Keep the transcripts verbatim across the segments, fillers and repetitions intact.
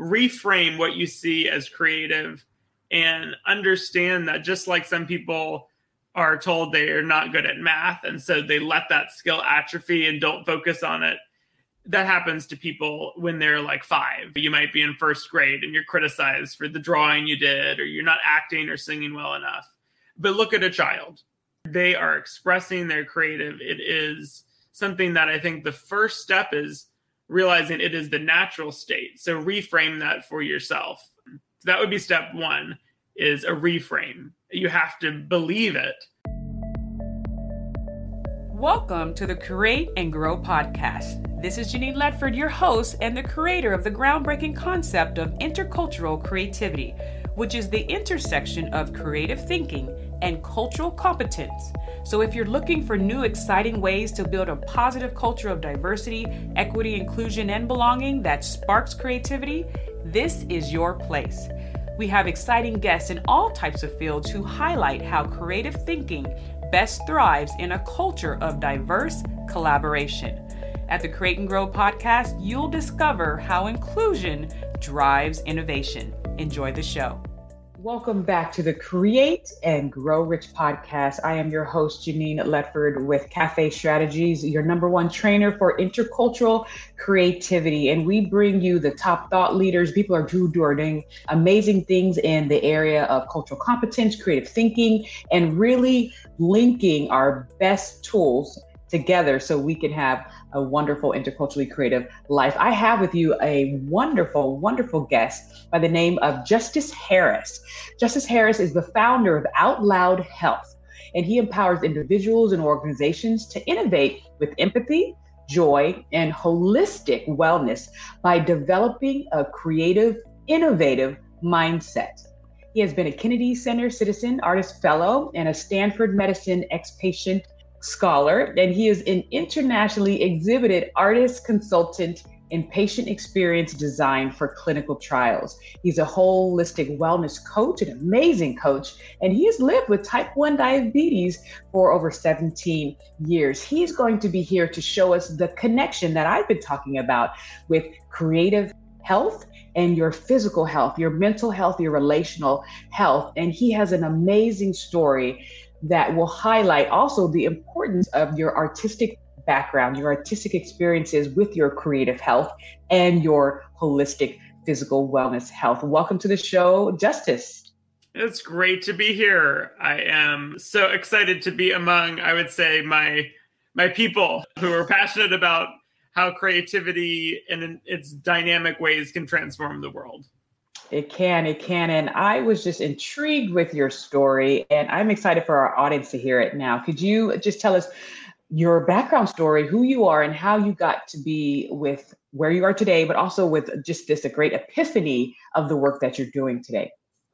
reframe what you see as creative and understand that just like some people are told they are not good at math and so they let that skill atrophy and don't focus on it, that happens to people when they're like five. You might be in first grade and you're criticized for the drawing you did, or you're not acting or singing well enough. But look at a child. They are expressing their creative. It is something that I think the first step is realizing it is the natural state. So reframe that for yourself. That would be step one, is a reframe. You have to believe it. Welcome to the Create and Grow podcast. This is Janine Ledford, your host and the creator of the groundbreaking concept of intercultural creativity, which is the intersection of creative thinking and cultural competence. So if you're looking for new, exciting ways to build a positive culture of diversity, equity, inclusion, and belonging that sparks creativity, this is your place. We have exciting guests in all types of fields who highlight how creative thinking best thrives in a culture of diverse collaboration. At the Create and Grow podcast, you'll discover how inclusion drives innovation. Enjoy the show. Welcome back to the Create and Grow Rich podcast. I am your host, Janine Ledford with Cafe Strategies, your number one trainer for intercultural creativity. And we bring you the top thought leaders, people are who are doing amazing things in the area of cultural competence, creative thinking, and really linking our best tools together so we can have a wonderful interculturally creative life. I have with you a wonderful, wonderful guest by the name of Justice Harris. Justice Harris is the founder of Out Loud Health, and he empowers individuals and organizations to innovate with empathy, joy, and holistic wellness by developing a creative, innovative mindset. He has been a Kennedy Center Citizen Artist Fellow and a Stanford Medicine ex-patient scholar, and he is an internationally exhibited artist, consultant, and patient experience design for clinical trials. He's a holistic wellness coach, an amazing coach, and he has lived with type one diabetes for over seventeen years. He's going to be here to show us the connection that I've been talking about with creative health and your physical health, your mental health, your relational health. And he has an amazing story that will highlight also the importance of your artistic background, your artistic experiences with your creative health and your holistic physical wellness health. Welcome to the show, Justice. It's great to be here. I am so excited to be among, I would say, my my people who are passionate about how creativity in its dynamic ways can transform the world. It can, it can. And I was just intrigued with your story, and I'm excited for our audience to hear it now. Could you just tell us your background story, who you are, and how you got to be with where you are today, but also with just this a great epiphany of the work that you're doing today?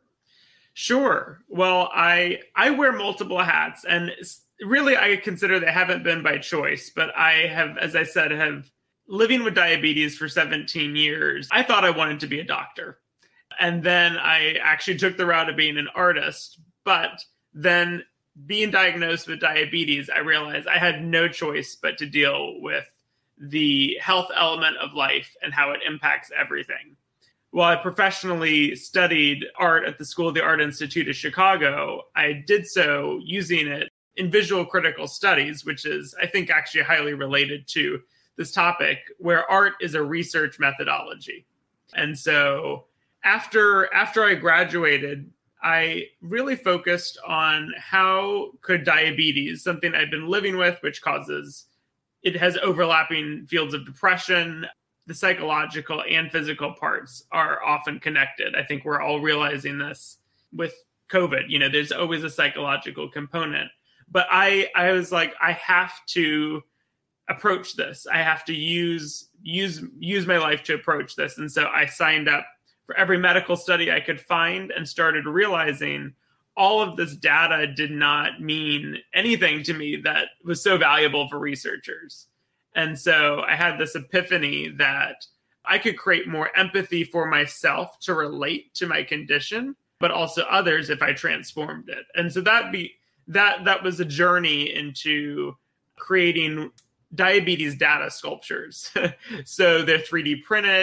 Sure. Well, I I wear multiple hats, and really I consider they haven't been by choice, but I have, as I said, have living with diabetes for seventeen years. I thought I wanted to be a doctor. And then I actually took the route of being an artist. But then being diagnosed with diabetes, I realized I had no choice but to deal with the health element of life and how it impacts everything. While I professionally studied art at the School of the Art Institute of Chicago, I did so using it in visual critical studies, which is, I think, actually highly related to this topic, where art is a research methodology. And so After after I graduated, I really focused on how could diabetes, something I've been living with, which causes, it has overlapping fields of depression. The psychological and physical parts are often connected. I think we're all realizing this with COVID. You know, there's always a psychological component. But I, I was like, I have to approach this. I have to use use use my life to approach this. And so I signed up for every medical study I could find and started realizing all of this data did not mean anything to me that was so valuable for researchers. And so I had this epiphany that I could create more empathy for myself to relate to my condition, but also others if I transformed it. And so that be that that was a journey into creating diabetes data sculptures. So they're three D printed.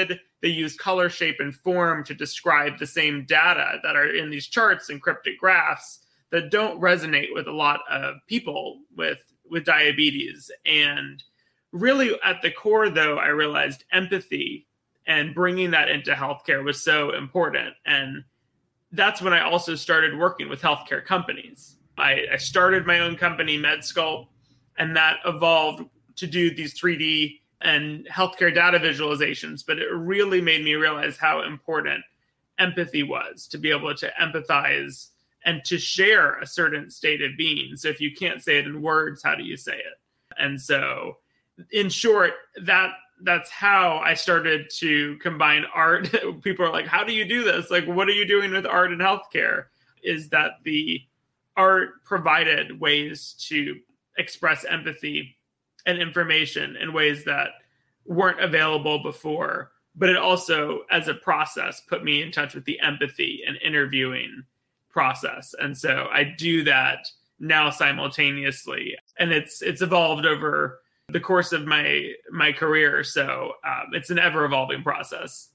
they use color, shape, and form to describe the same data that are in these charts and cryptic graphs that don't resonate with a lot of people with, with diabetes. And really at the core, though, I realized empathy and bringing that into healthcare was so important. And that's when I also started working with healthcare companies. I, I started my own company, MedSculpt, and that evolved to do these three D and healthcare data visualizations. But it really made me realize how important empathy was, to be able to empathize and to share a certain state of being. So if you can't say it in words, how do you say it? And so in short, that that's how I started to combine art. People are like, how do you do this? Like, what are you doing with art in healthcare? Is that the art provided ways to express empathy and information in ways that weren't available before. But it also, as a process, put me in touch with the empathy and interviewing process. And so I do that now simultaneously. And it's it's evolved over the course of my my career. So um, it's an ever evolving process.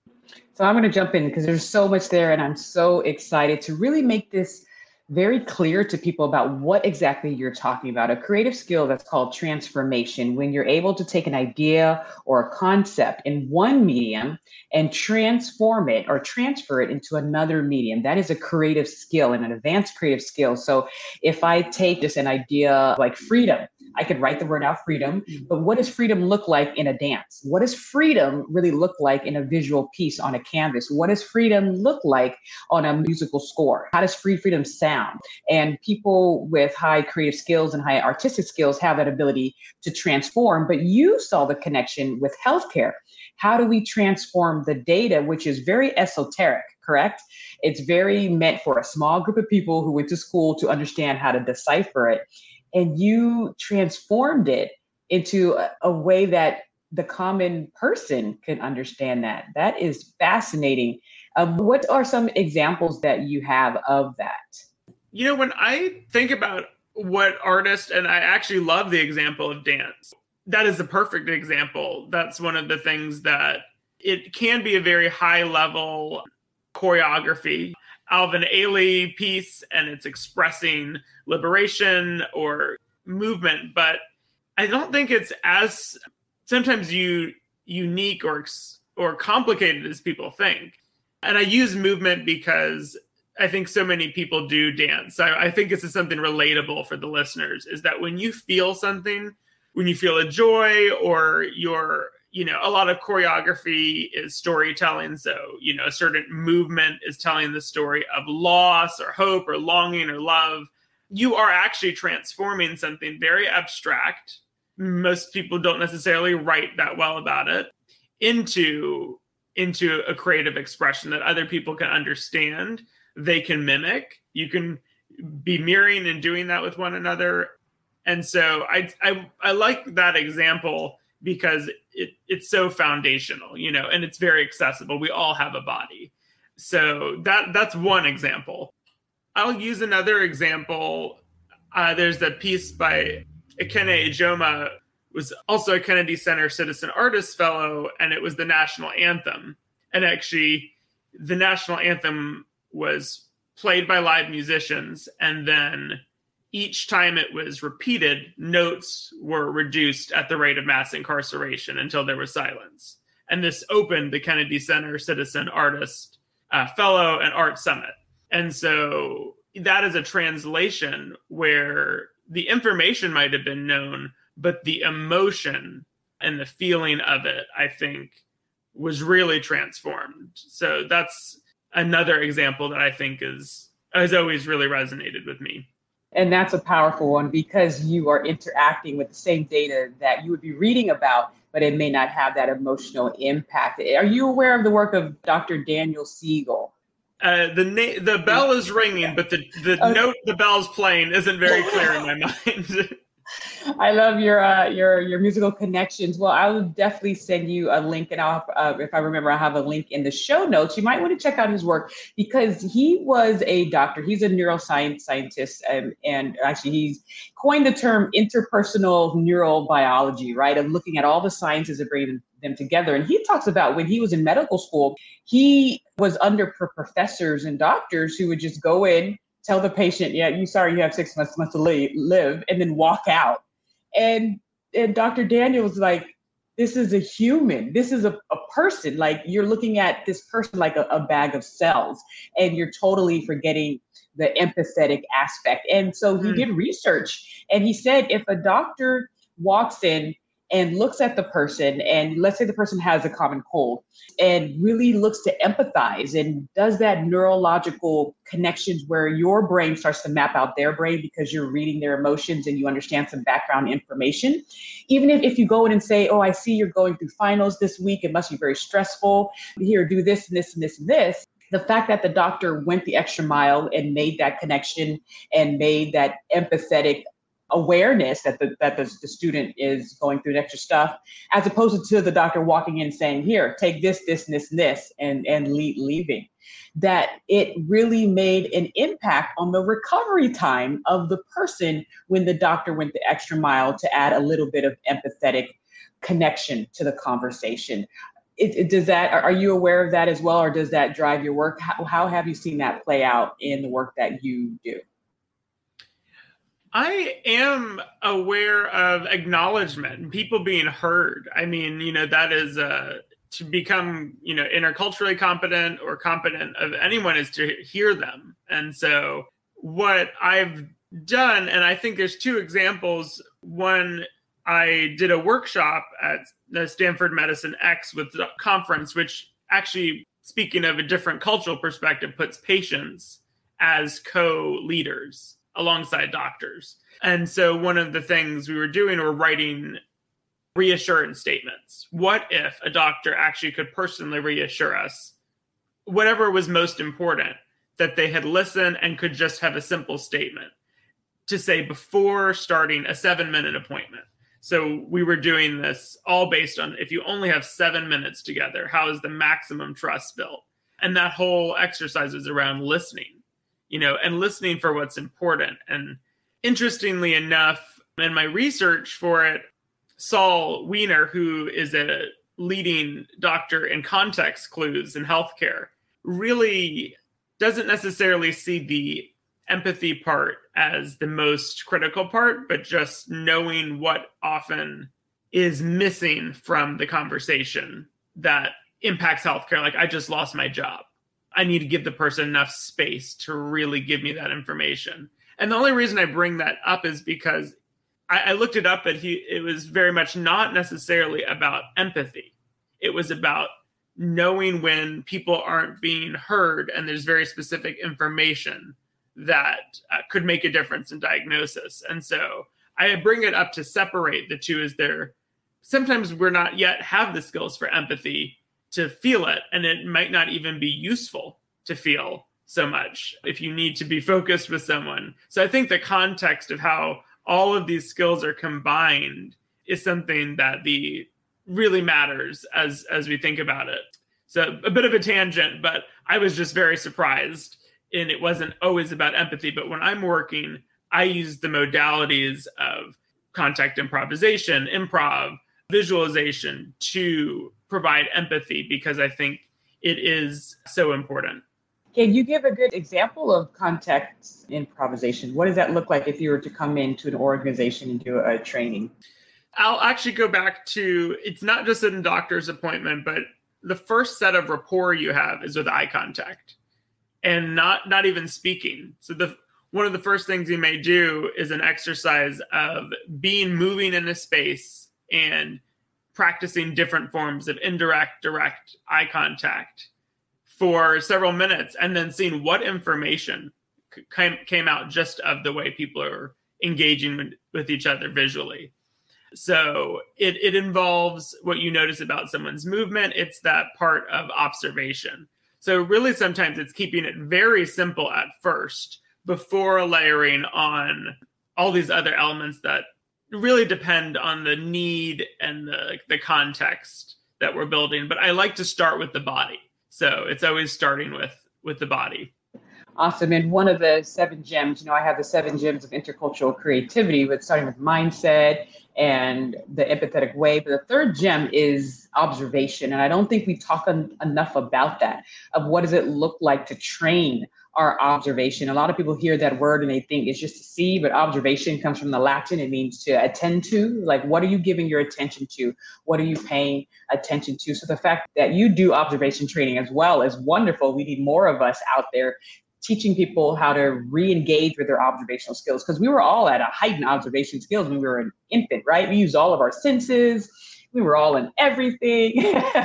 So I'm going to jump in because there's so much there, and I'm so excited to really make this very clear to people about what exactly you're talking about. A creative skill that's called transformation, when you're able to take an idea or a concept in one medium and transform it or transfer it into another medium. That is a creative skill and an advanced creative skill. So if I take just an idea like freedom, I could write the word out freedom, but what does freedom look like in a dance? What does freedom really look like in a visual piece on a canvas? What does freedom look like on a musical score? How does free freedom sound? And people with high creative skills and high artistic skills have that ability to transform, but you saw the connection with healthcare. How do we transform the data, which is very esoteric, correct? It's very meant for a small group of people who went to school to understand how to decipher it. And you transformed it into a, a way that the common person can understand that. That is fascinating. Um, what are some examples that you have of that? You know, when I think about what artists, and I actually love the example of dance, that is a perfect example. That's one of the things that it can be a very high level choreography. Alvin Ailey piece, and it's expressing liberation or movement, but I don't think it's as sometimes you unique or or complicated as people think. And I use movement because I think so many people do dance. I, I think this is something relatable for the listeners, is that when you feel something, when you feel a joy or you're you know, a lot of choreography is storytelling. So, you know, a certain movement is telling the story of loss or hope or longing or love. You are actually transforming something very abstract. Most people don't necessarily write that well about it into, into a creative expression that other people can understand. They can mimic. You can be mirroring and doing that with one another. And so I, I, I like that example because it, it's so foundational, you know, and it's very accessible. We all have a body. So that that's one example. I'll use another example. Uh, there's a piece by Ekene Ejoma, was also a Kennedy Center Citizen Artist Fellow, and it was the national anthem. And actually, the national anthem was played by live musicians, and then each time it was repeated, notes were reduced at the rate of mass incarceration until there was silence. And this opened the Kennedy Center Citizen Artist uh, Fellow and Art Summit. And so that is a translation where the information might have been known, but the emotion and the feeling of it, I think, was really transformed. So that's another example that I think is has always really resonated with me. And that's a powerful one because you are interacting with the same data that you would be reading about, but it may not have that emotional impact. Are you aware of the work of Doctor Daniel Siegel? Uh, the na- the bell is ringing, but the, the okay. note the bell's playing isn't very clear in my mind. I love your uh, your your musical connections. Well, I will definitely send you a link, and I'll uh, if I remember, I'll have a link in the show notes. You might want to check out his work because he was a doctor. He's a neuroscience scientist, and, and actually he's coined the term interpersonal neurobiology, right? Of looking at all the sciences of brain them together. And he talks about when he was in medical school, he was under pro- professors and doctors who would just go in, tell the patient, yeah, you sorry, you have six months, months to li- live, and then walk out. And, and Doctor Daniel was like, this is a human. This is a, a person. Like, you're looking at this person like a, a bag of cells, and you're totally forgetting the empathetic aspect. And so he mm. did research, and he said if a doctor walks in and looks at the person, and let's say the person has a common cold, and really looks to empathize and does that neurological connections where your brain starts to map out their brain because you're reading their emotions and you understand some background information. Even if, if you go in and say, oh, I see you're going through finals this week, it must be very stressful. Here, do this and this and this and this. The fact that the doctor went the extra mile and made that connection and made that empathetic awareness that the that the, the student is going through extra stuff, as opposed to the doctor walking in saying, here, take this, this, and this, and this, and, and leave, leaving, that it really made an impact on the recovery time of the person when the doctor went the extra mile to add a little bit of empathetic connection to the conversation. It, it, does that, are you aware of that as well, or does that drive your work? How, how have you seen that play out in the work that you do? I am aware of acknowledgement and people being heard. I mean, you know, that is uh, to become, you know, interculturally competent or competent of anyone is to hear them. And so what I've done, and I think there's two examples. One, I did a workshop at the Stanford Medicine X with the conference, which actually, speaking of a different cultural perspective, puts patients as co-leaders alongside doctors. And so one of the things we were doing were writing reassurance statements. What if a doctor actually could personally reassure us, whatever was most important, that they had listened and could just have a simple statement to say before starting a seven minute appointment. So we were doing this all based on, if you only have seven minutes together, how is the maximum trust built? And that whole exercise is around listening, you know, and listening for what's important. And interestingly enough, in my research for it, Saul Wiener, who is a leading doctor in context clues in healthcare, really doesn't necessarily see the empathy part as the most critical part, but just knowing what often is missing from the conversation that impacts healthcare. Like, I just lost my job. I need to give the person enough space to really give me that information. And the only reason I bring that up is because I, I looked it up that he, it was very much not necessarily about empathy. It was about knowing when people aren't being heard and there's very specific information that uh, could make a difference in diagnosis. And so I bring it up to separate the two, as there sometimes we're not yet have the skills for empathy to feel it, and it might not even be useful to feel so much if you need to be focused with someone. So I think the context of how all of these skills are combined is something that the really matters as as we think about it. So a bit of a tangent, but I was just very surprised. And it wasn't always about empathy, but when I'm working, I use the modalities of contact improvisation, improv, visualization to provide empathy, because I think it is so important. Can you give a good example of context improvisation? What does that look like if you were to come into an organization and do a training? I'll actually go back to, it's not just in a doctor's appointment, but the first set of rapport you have is with eye contact. And not not even speaking. So the one of the first things you may do is an exercise of being moving in a space and practicing different forms of indirect, direct eye contact for several minutes, and then seeing what information came, came out just of the way people are engaging with, with each other visually. So it, it involves what you notice about someone's movement. It's that part of observation. So really, sometimes it's keeping it very simple at first before layering on all these other elements that really depend on the need and the, the context that we're building. But I like to start with the body. So it's always starting with, with the body. Awesome. And one of the seven gems, you know, I have the seven gems of intercultural creativity, with starting with mindset and the empathetic way. But the third gem is observation. And I don't think we talk en- enough about that, of what does it look like to train our observation. A lot of people hear that word and they think it's just to see, but observation comes from the Latin. It means to attend to. Like, what are you giving your attention to? What are you paying attention to? So the fact that you do observation training as well is wonderful. We need more of us out there teaching people how to re-engage with their observational skills, because we were all at a heightened observation skills when we were an infant, right? We used all of our senses. We were all in everything.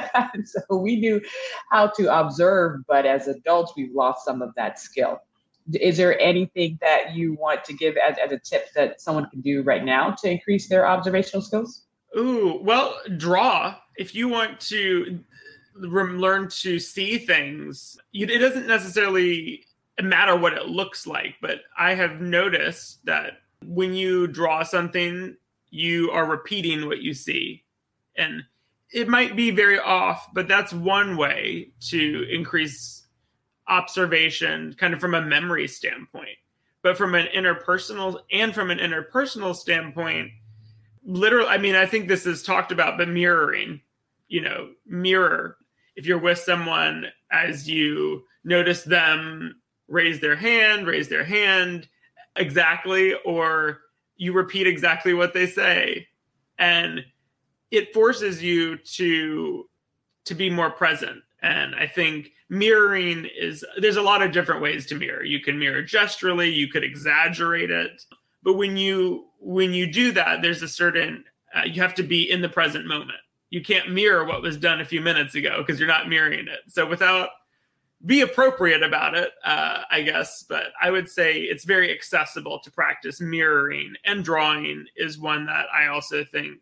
So we knew how to observe, but as adults, we've lost some of that skill. Is there anything that you want to give as, as a tip that someone can do right now to increase their observational skills? Ooh, well, draw. If you want to learn to see things, it doesn't necessarily matter what it looks like, but I have noticed that when you draw something, you are repeating what you see. And it might be very off, but that's one way to increase observation, kind of from a memory standpoint. But from an interpersonal and from an interpersonal standpoint, literally, I mean, I think this is talked about, but mirroring, you know, mirror. If you're with someone, as you notice them raise their hand, raise their hand exactly, or you repeat exactly what they say. And it forces you to, to be more present. And I think mirroring is, there's a lot of different ways to mirror. You can mirror gesturally, you could exaggerate it. But when you, when you do that, there's a certain, uh, you have to be in the present moment. You can't mirror what was done a few minutes ago because you're not mirroring it. So without, be appropriate about it, uh, I guess. But I would say it's very accessible to practice mirroring, and drawing is one that I also think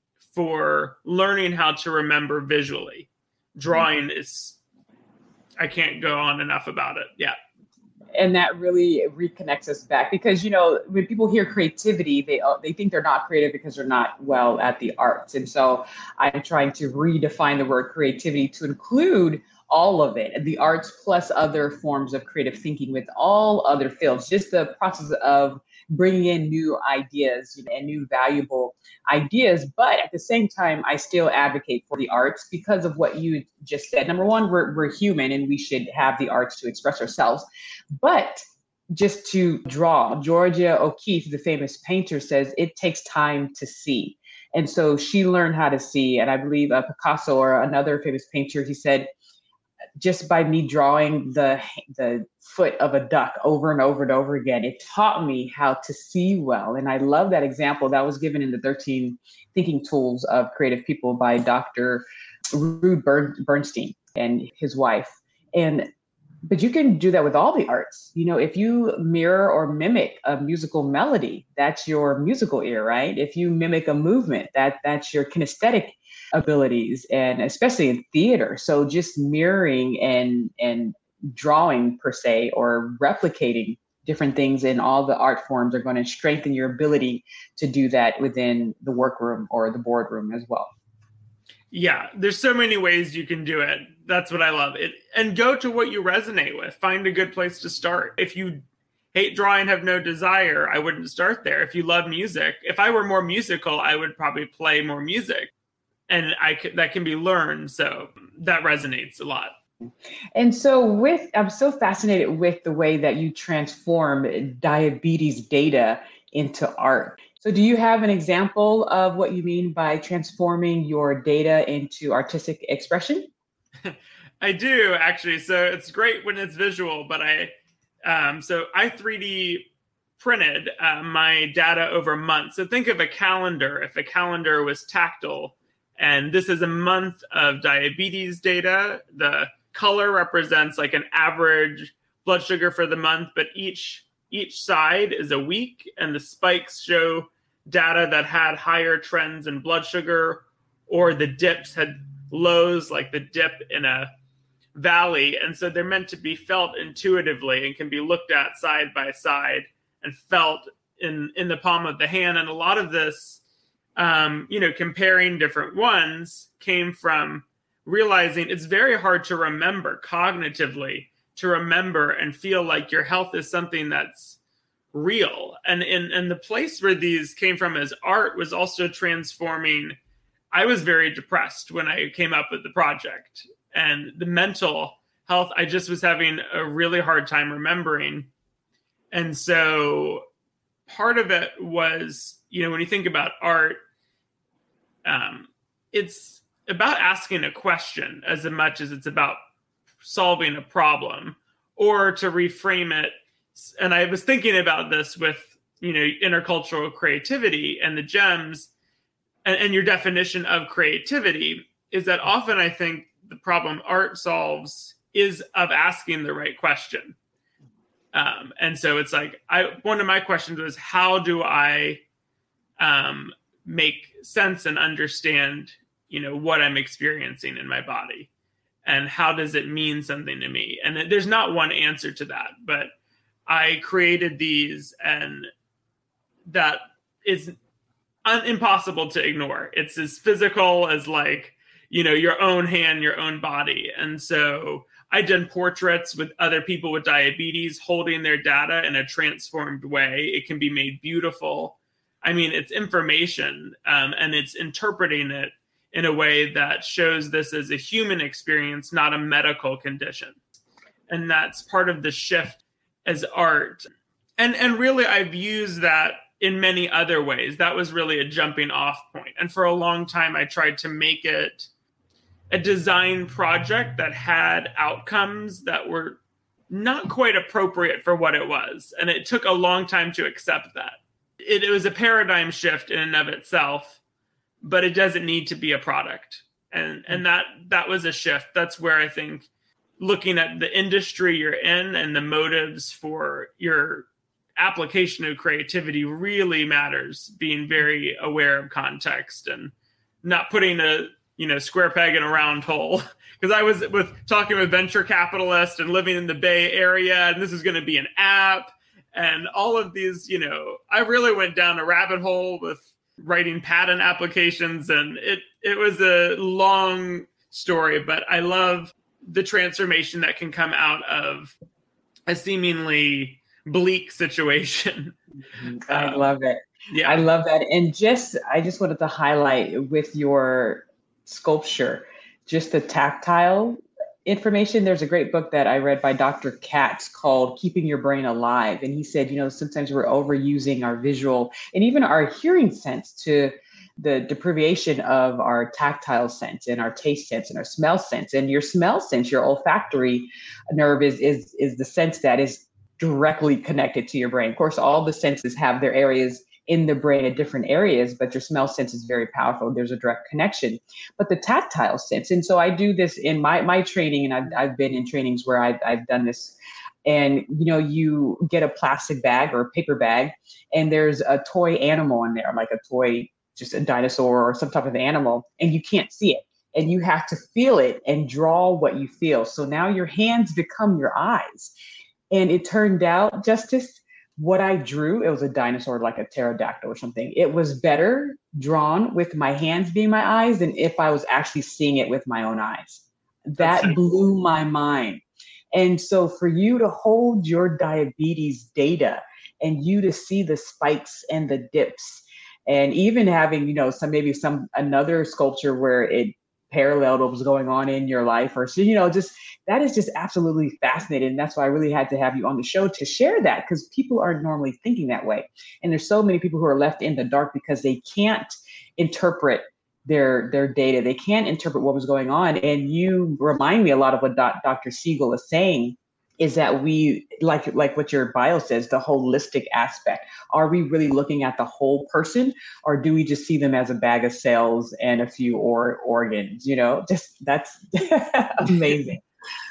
for learning how to remember visually. Drawing is, I can't go on enough about it. Yeah. And that really reconnects us back, because, you know, when people hear creativity, they uh, they think they're not creative because they're not well at the arts. And so I'm trying to redefine the word creativity to include all of it, the arts plus other forms of creative thinking with all other fields, just the process of bringing in new ideas, you know, and new valuable ideas. But at the same time, I still advocate for the arts because of what you just said. Number one, we're, we're human and we should have the arts to express ourselves. But just to draw, Georgia O'Keeffe, the famous painter, says it takes time to see. And so she learned how to see. And I believe uh, Picasso, or another famous painter, he said, just by me drawing the the foot of a duck over and over and over again, it taught me how to see well. And I love that example that was given in the thirteen Thinking Tools of Creative People by Doctor Ruud Bern, Bernstein and his wife. And but you can do that with all the arts. You know, if you mirror or mimic a musical melody, that's your musical ear, right? If you mimic a movement, that that's your kinesthetic abilities, and especially in theater. So just mirroring and and drawing per se, or replicating different things in all the art forms, are going to strengthen your ability to do that within the workroom or the boardroom as well. Yeah, there's so many ways you can do it. That's what I love. It, and go to what you resonate with. Find a good place to start. If you hate drawing, have no desire, I wouldn't start there. If you love music, if I were more musical, I would probably play more music. And I could, that can be learned. So that resonates a lot. And so with, I'm so fascinated with the way that you transform diabetes data into art. So do you have an example of what you mean by transforming your data into artistic expression? I do, actually. So it's great when it's visual, but I, um, so I three D printed uh, my data over months. So think of a calendar. If a calendar was tactile, and this is a month of diabetes data, the color represents like an average blood sugar for the month, but each each side is a week, and the spikes show data that had higher trends in blood sugar, or the dips had lows, like the dip in a valley. And so they're meant to be felt intuitively and can be looked at side by side and felt in, in the palm of the hand. And a lot of this, um, you know, comparing different ones came from realizing it's very hard to remember cognitively to remember and feel like your health is something that's real. And, and, and the place where these came from as art was also transforming. I was very depressed when I came up with the project, and the mental health, I just was having a really hard time remembering. And so part of it was, you know, when you think about art, um, it's about asking a question as much as it's about solving a problem, or to reframe it. And I was thinking about this with, you know, intercultural creativity and the gems, and, and your definition of creativity is that often I think the problem art solves is of asking the right question. Um, and so it's like, I, one of my questions was, how do I um, make sense and understand, you know, what I'm experiencing in my body, and how does it mean something to me? And there's not one answer to that, but I created these, and that is un- impossible to ignore. It's as physical as, like, you know, your own hand, your own body. And so I did portraits with other people with diabetes holding their data in a transformed way. It can be made beautiful. I mean, it's information, um, and it's interpreting it in a way that shows this as a human experience, not a medical condition. And that's part of the shift as art. And, and really, I've used that in many other ways. That was really a jumping off point. And for a long time, I tried to make it a design project that had outcomes that were not quite appropriate for what it was. And it took a long time to accept that. It, it was a paradigm shift in and of itself, but it doesn't need to be a product. And and that that was a shift. That's where I think looking at the industry you're in and the motives for your application of creativity really matters. Being very aware of context and not putting a, you know, square peg in a round hole. Because I was with talking with venture capitalists and living in the Bay Area, and this is going to be an app and all of these, you know, I really went down a rabbit hole with writing patent applications, and it, it was a long story, but I love the transformation that can come out of a seemingly bleak situation. I um, love it. Yeah. I love that. And just, I just wanted to highlight with your sculpture, just the tactile information. There's a great book that I read by Doctor Katz called Keeping Your Brain Alive. And he said, you know, sometimes we're overusing our visual and even our hearing sense to the deprivation of our tactile sense and our taste sense and our smell sense. And your smell sense, your olfactory nerve is, is, is the sense that is directly connected to your brain. Of course, all the senses have their areas in the brain at different areas, but your smell sense is very powerful. There's a direct connection, but the tactile sense. And so I do this in my, my training, and I've, I've been in trainings where I've, I've done this. And, you know, you get a plastic bag or a paper bag, and there's a toy animal in there, like a toy, just a dinosaur or some type of animal, and you can't see it. And you have to feel it and draw what you feel. So now your hands become your eyes. And it turned out, Justice, what I drew, it was a dinosaur, like a pterodactyl or something. It was better drawn with my hands being my eyes than if I was actually seeing it with my own eyes. That so blew cool. my mind. And so for you to hold your diabetes data and you to see the spikes and the dips, and even having, you know, some maybe some another sculpture where it paralleled what was going on in your life, or so, you know, just that is just absolutely fascinating. And that's why I really had to have you on the show to share that, because people aren't normally thinking that way. And there's so many people who are left in the dark because they can't interpret their their data. They can't interpret what was going on. And you remind me a lot of what Do- Doctor Siegel is saying, is that we, like like what your bio says, the holistic aspect. Are we really looking at the whole person, or do we just see them as a bag of cells and a few or organs? You know, just that's amazing.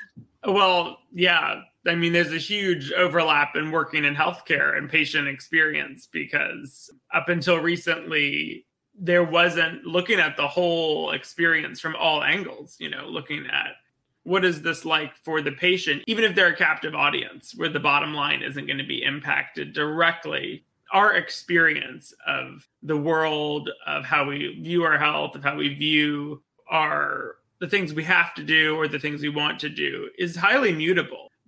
Well, yeah. I mean, there's a huge overlap in working in healthcare and patient experience, because up until recently, there wasn't looking at the whole experience from all angles, you know, looking at what is this like for the patient, even if they're a captive audience where the bottom line isn't going to be impacted directly. Our experience of the world, of how we view our health, of how we view our the things we have to do or the things we want to do is highly mutable.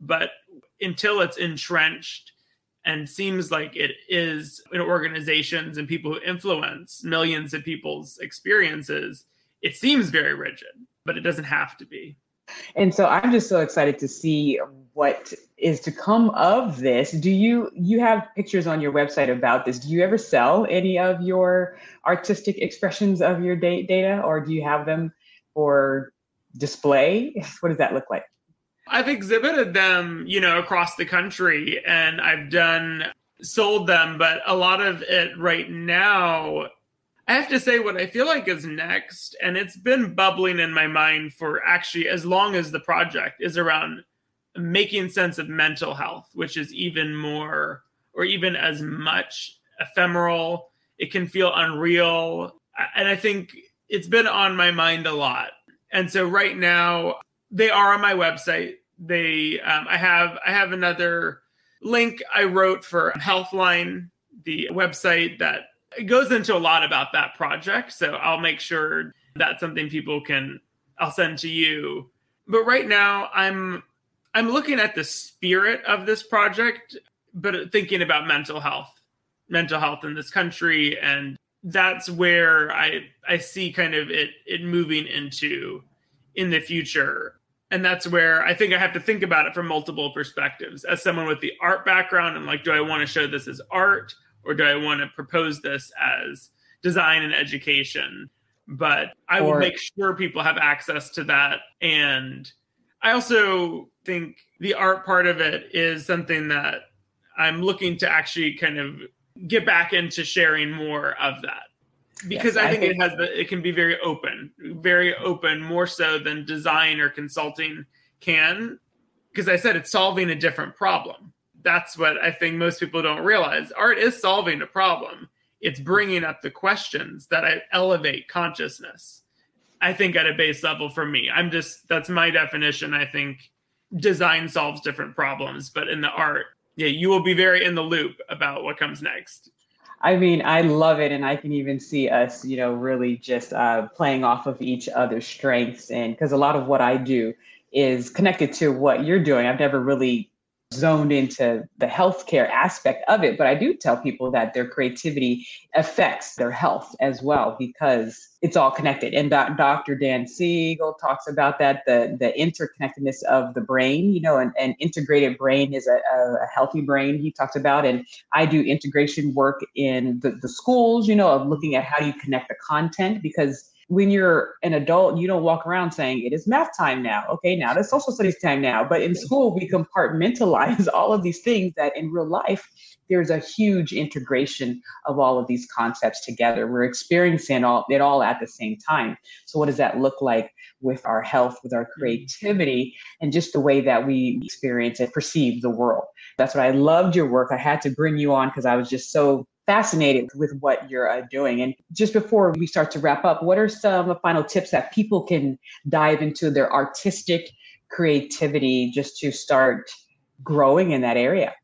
But until it's entrenched and seems like it is in organizations and people who influence millions of people's experiences, it seems very rigid, but it doesn't have to be. And so I'm just so excited to see what is to come of this. Do you you have pictures on your website about this? Do you ever sell any of your artistic expressions of your da- data, or do you have them for display? What does that look like? I've exhibited them, you know, across the country, and I've done sold them, but a lot of it right now, I have to say what I feel like is next, and it's been bubbling in my mind for actually as long as the project is around making sense of mental health, which is even more or even as much ephemeral. It can feel unreal. And I think it's been on my mind a lot. And so right now they are on my website. They, um, I have, I have another link I wrote for Healthline, the website that it goes into a lot about that project. So I'll make sure that's something people can, I'll send to you. But right now I'm, I'm looking at the spirit of this project, but thinking about mental health, mental health in this country. And that's where I, I see kind of it, it moving into in the future. And that's where I think I have to think about it from multiple perspectives. As someone with the art background, I'm like, do I want to show this as art? Or do I want to propose this as design and education? But I or, will make sure people have access to that. And I also think the art part of it is something that I'm looking to actually kind of get back into sharing more of that. Because yes, I, think I think it has the, it can be very open, very open, more so than design or consulting can. Because I said it's solving a different problem. That's what I think most people don't realize. Art is solving a problem. It's bringing up the questions that I elevate consciousness. I think at a base level for me, I'm just, that's my definition. I think design solves different problems, but in the art, yeah, you will be very in the loop about what comes next. I mean, I love it. And I can even see us, you know, really just uh, playing off of each other's strengths. And because a lot of what I do is connected to what you're doing. I've never really zoned into the healthcare aspect of it, but I do tell people that their creativity affects their health as well, because it's all connected. And Doctor Dan Siegel talks about that, the, the interconnectedness of the brain, you know, an, an integrated brain is a, a healthy brain, he talks about. And I do integration work in the, the schools, you know, of looking at how do you connect the content, because when you're an adult, you don't walk around saying it is math time now. Okay, now it's social studies time now. But in school, we compartmentalize all of these things that in real life, there's a huge integration of all of these concepts together. We're experiencing all, it all at the same time. So what does that look like with our health, with our creativity, and just the way that we experience and perceive the world? That's what I loved your work. I had to bring you on because I was just so fascinated with what you're uh, doing. And just before we start to wrap up, what are some final tips that people can dive into their artistic creativity just to start growing in that area?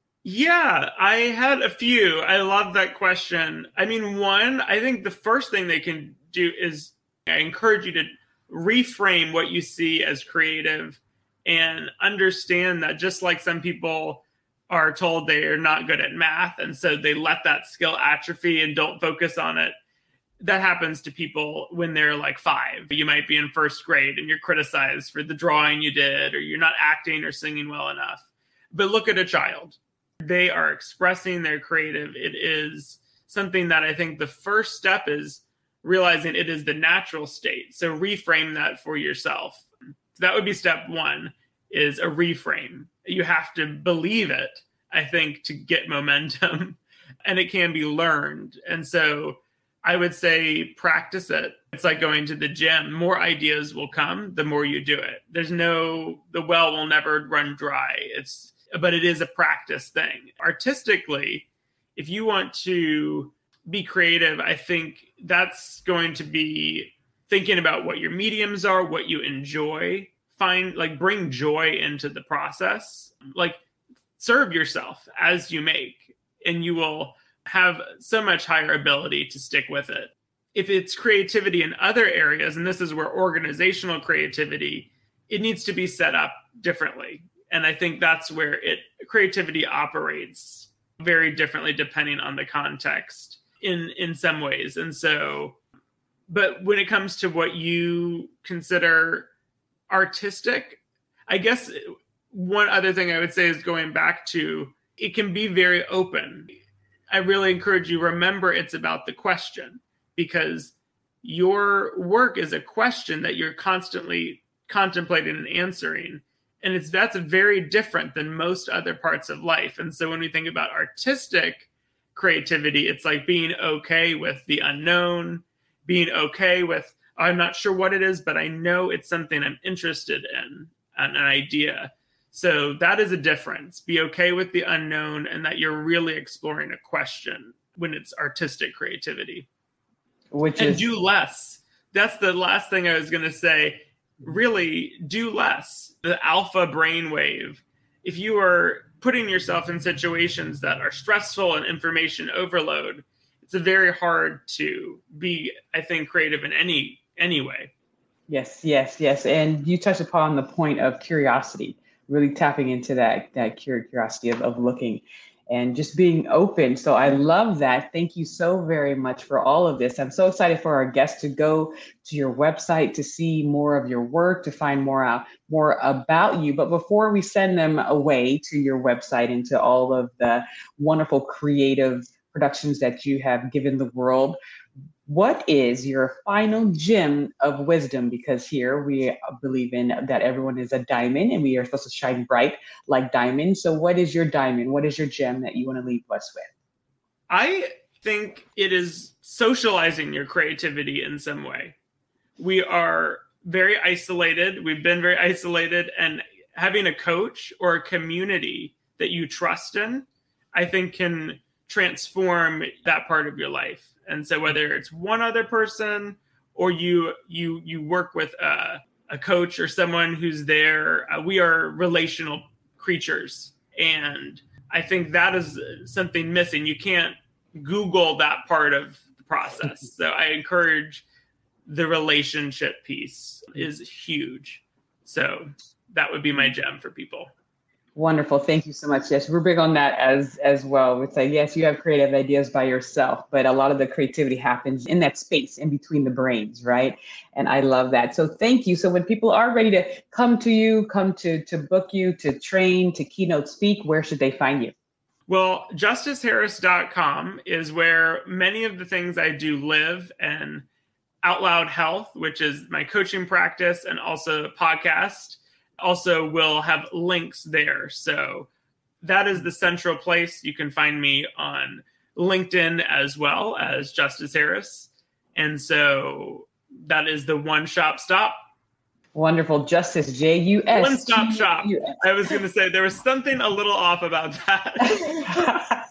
Yeah, I had a few. I love that question. I mean, one, I think the first thing they can do is I encourage you to reframe what you see as creative and understand that just like some people are told they are not good at math, and so they let that skill atrophy and don't focus on it. That happens to people when they're like five. You might be in first grade and you're criticized for the drawing you did, or you're not acting or singing well enough. But look at a child. They are expressing their creative. It is something that I think the first step is realizing it is the natural state. So reframe that for yourself. That would be step one, is a reframe. You have to believe it, I think, to get momentum, and it can be learned. And so I would say practice it. It's like going to the gym. More ideas will come the more you do it. There's no, the well will never run dry. It's, but it is a practice thing. Artistically, if you want to be creative, I think that's going to be thinking about what your mediums are, what you enjoy. Find, like, bring joy into the process. Like, serve yourself as you make, and you will have so much higher ability to stick with it. If it's creativity in other areas, and this is where organizational creativity, it needs to be set up differently. And I think that's where it creativity operates very differently depending on the context in, in some ways. And so, but when it comes to what you consider artistic, I guess one other thing I would say is going back to, it can be very open. I really encourage you, remember it's about the question, because your work is a question that you're constantly contemplating and answering. And it's that's very different than most other parts of life. And so when we think about artistic creativity, it's like being okay with the unknown, being okay with, I'm not sure what it is, but I know it's something I'm interested in, an idea. So that is a difference. Be okay with the unknown and that you're really exploring a question when it's artistic creativity. Which and is... do less. That's the last thing I was going to say. Really do less. The alpha brainwave. If you are putting yourself in situations that are stressful and information overload, it's very hard to be, I think, creative in any any way. Yes, yes, yes. And you touched upon the point of curiosity, really tapping into that that curiosity of, of looking and just being open. So I love that. Thank you so very much for all of this. I'm so excited for our guests to go to your website to see more of your work, to find more out more about you. But before we send them away to your website and to all of the wonderful creative productions that you have given the world, what is your final gem of wisdom? Because here we believe in that everyone is a diamond and we are supposed to shine bright like diamonds. So what is your diamond? What is your gem that you want to leave us with? I think it is socializing your creativity in some way. We are very isolated. We've been very isolated, and having a coach or a community that you trust in, I think can transform that part of your life. And so whether it's one other person or you you you work with a, a coach or someone who's there, uh, we are relational creatures. And I think that is something missing. You can't Google that part of the process. So I encourage the relationship piece is huge. So that would be my gem for people. Wonderful. Thank you so much. Yes, we're big on that as as well. It's like, yes, you have creative ideas by yourself, but a lot of the creativity happens in that space in between the brains, right? And I love that. So thank you. So when people are ready to come to you, come to, to book you, to train, to keynote speak, where should they find you? Well, justice harris dot com is where many of the things I do live, and Out Loud Health, which is my coaching practice and also podcast, also will have links there. So that is the central place. You can find me on LinkedIn as well as Justice Harris. And so that is the one shop stop. Wonderful. Justice, J U S. One stop shop. I was going to say there was something a little off about that.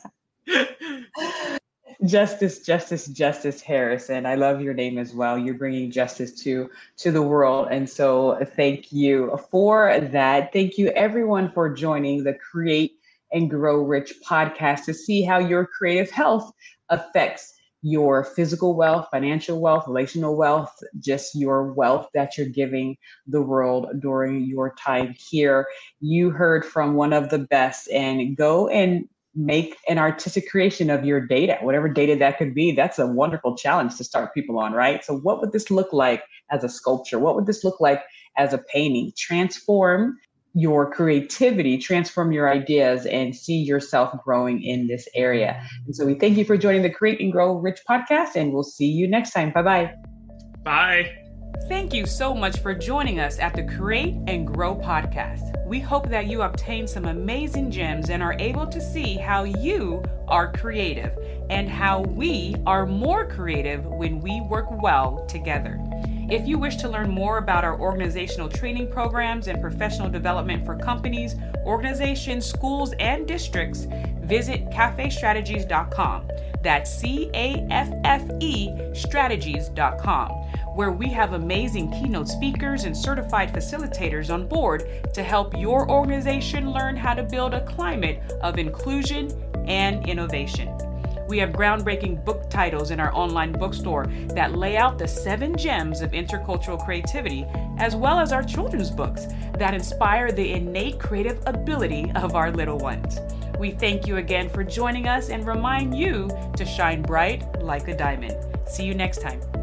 Justice, Justice, Justice Harris. And I love your name as well. You're bringing justice to, to the world. And so thank you for that. Thank you everyone for joining the Create and Grow Rich podcast to see how your creative health affects your physical wealth, financial wealth, relational wealth, just your wealth that you're giving the world during your time here. You heard from one of the best, and go and make an artistic creation of your data, whatever data that could be. That's a wonderful challenge to start people on, right? So what would this look like as a sculpture? What would this look like as a painting? Transform your creativity, transform your ideas, and see yourself growing in this area. And so we thank you for joining the Create and Grow Rich podcast, and we'll see you next time. Bye-bye. Bye. Thank you so much for joining us at the Create and Grow podcast. We hope that you obtain some amazing gems and are able to see how you are creative and how we are more creative when we work well together. If you wish to learn more about our organizational training programs and professional development for companies, organizations, schools, and districts, visit cafe strategies dot com. That's C A F F E strategies dot com, where we have amazing keynote speakers and certified facilitators on board to help your organization learn how to build a climate of inclusion and innovation. We have groundbreaking book titles in our online bookstore that lay out the seven gems of intercultural creativity, as well as our children's books that inspire the innate creative ability of our little ones. We thank you again for joining us and remind you to shine bright like a diamond. See you next time.